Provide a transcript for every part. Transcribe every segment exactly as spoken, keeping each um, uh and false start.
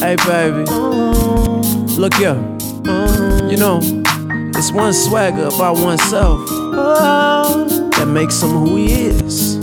Hey baby, look here. You know, it's one swagger about oneself that makes him who he is.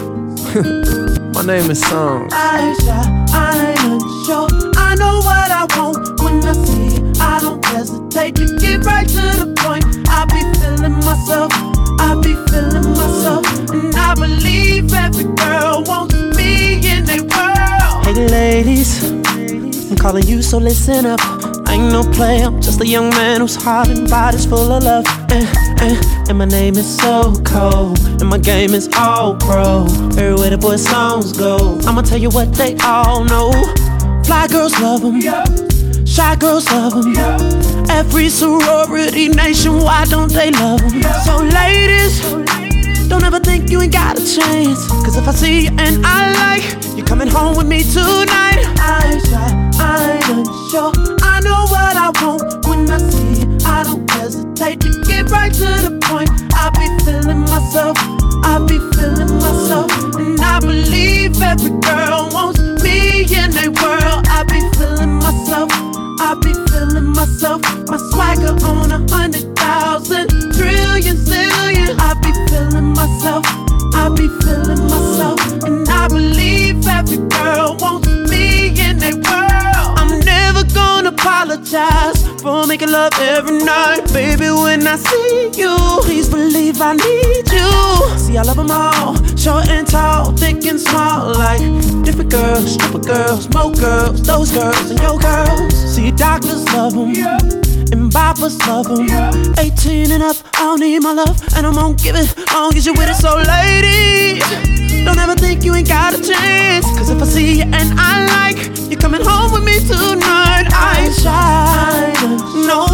My name is Songs. I ain't I ain't unsure. I know what I want when I see it. I don't hesitate to get right to the point. I be feeling myself, I be feeling myself, and I believe every girl wants me in their world. Hey ladies, I'm calling you, so listen up. I ain't no player, I'm just a young man whose heart and body's full of love. And, and, and my name is so cold, and my game is all pro. Everywhere the boys' songs go, I'ma tell you what they all know. Fly girls love them, shy girls love them. Every sorority nationwide, don't they love them? So ladies, don't ever think you ain't got a chance. Cause if I see you and I like, you're coming home with me tonight. I ain't shy, I ain't unsure. I know what I want when I see it. I don't hesitate to get right to the point. I be feeling myself, I be feeling myself, and I believe every girl wants me in their world. I be feeling myself, I be feeling myself. My swagger on a hundred thousand trillion zillion. I be feeling myself, I be feeling myself, and I believe every girl wants me in their world. I'm never gonna apologize for making love every night. Baby, when I see you, please believe I need you. See, I love them all, short and tall, thick and small. Like different girls, stripper girls, mo girls, those girls and your girls. See, doctors love them, and boppers love them. eighteen and up, I don't need my love, and I'm gonna give it, I don't get you with it. So ladies, don't ever think you ain't got a chance. Cause if I see you and I like, you're coming home with me tonight. I ain't shy, no.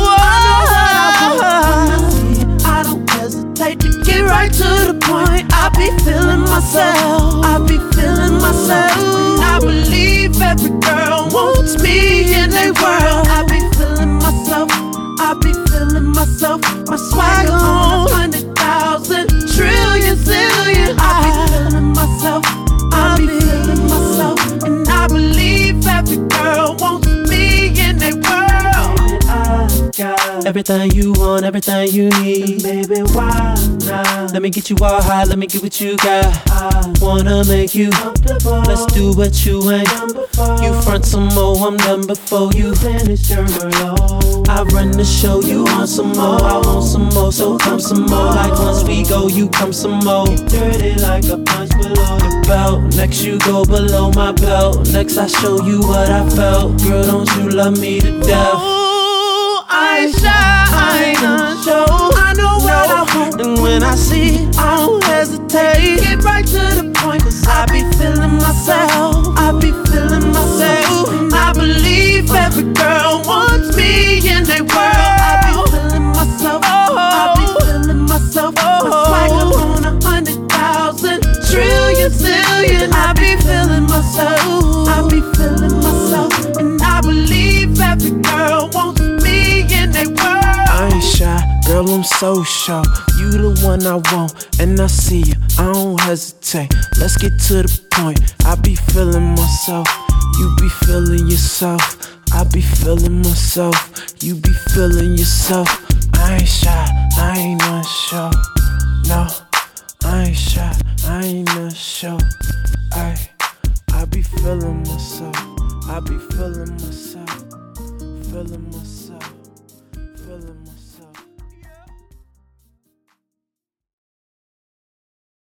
I don't hesitate to get right to the point. I be feeling myself, I be feeling myself, and I believe every girl wants me in their world. I be feeling myself, I be feeling myself. My swagger on a hundred thousand trillion zillion. I be feeling myself, I be feeling myself, and I believe every girl wants me in their world. Everything you want, everything you need. Baby, why not? Let me get you all high, let me get what you got. I wanna make you comfortable. Let's do what you ain't Done before. You front some more, I'm done before you finish your Merlot. I run the show, you want some more, I want some more, so come some more. Like once we go, you come some more. Dirty like a punch below the belt. Next you go below my belt. Next I show you what I felt. Girl, don't you love me to death? I ain't shy, I ain't unsure. I know what no. I want, and when I see it, I don't hesitate. Get right to the point, cause I be feeling myself, I be feeling myself, and I believe every girl wants me in their world. I be feeling myself, I be feeling myself. My swagger on a hundred thousand trillion zillion. I be feeling myself, I be feeling myself, and I believe every girl wants me in their world. I ain't shy, girl, I'm so sure. You the one I want, and I see you, I don't hesitate. Let's get to the point. I be feeling myself, you be feeling yourself. I be feeling myself, you be feeling yourself. I ain't shy, I ain't unsure. No, I ain't shy, I ain't unsure. I, I be feeling myself, I be feeling myself, feeling myself.